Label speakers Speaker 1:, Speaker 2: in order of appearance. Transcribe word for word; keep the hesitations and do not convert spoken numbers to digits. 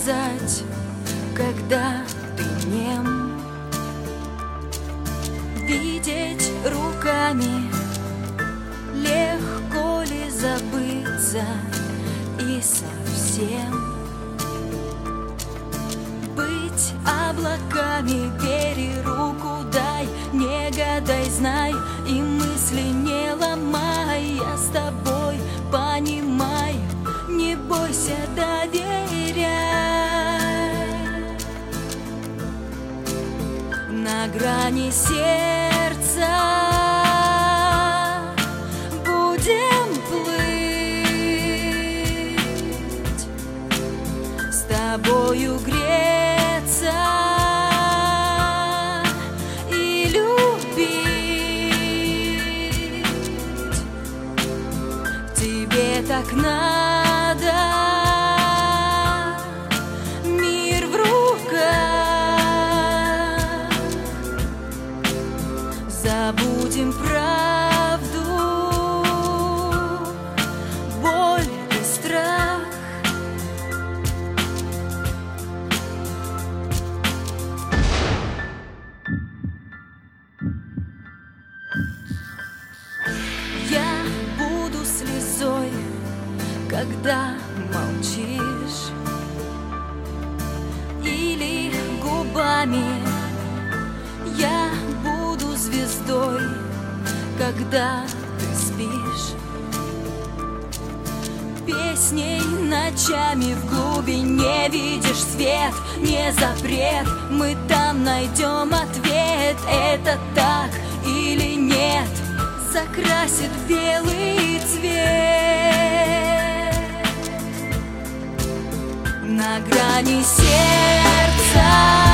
Speaker 1: сказать, когда ты нем? Видеть руками, легко ли забыться и совсем быть облаками? Бери руку, дай, не гадай, знай, и мысли не ломай. Я с тобой, понимай, не бойся, доверяй. На грани сердца будем плыть, с тобою греться и любить. Тебе так надо, мир в руках. Забудем правду, боль и страх. Я буду слезой, когда молчишь, или губами. Я буду звездой, когда ты спишь, песней ночами в глубине. Видишь свет, не запрет, мы там найдем ответ. Это так или нет, закрасит белый цвет. На грани сердца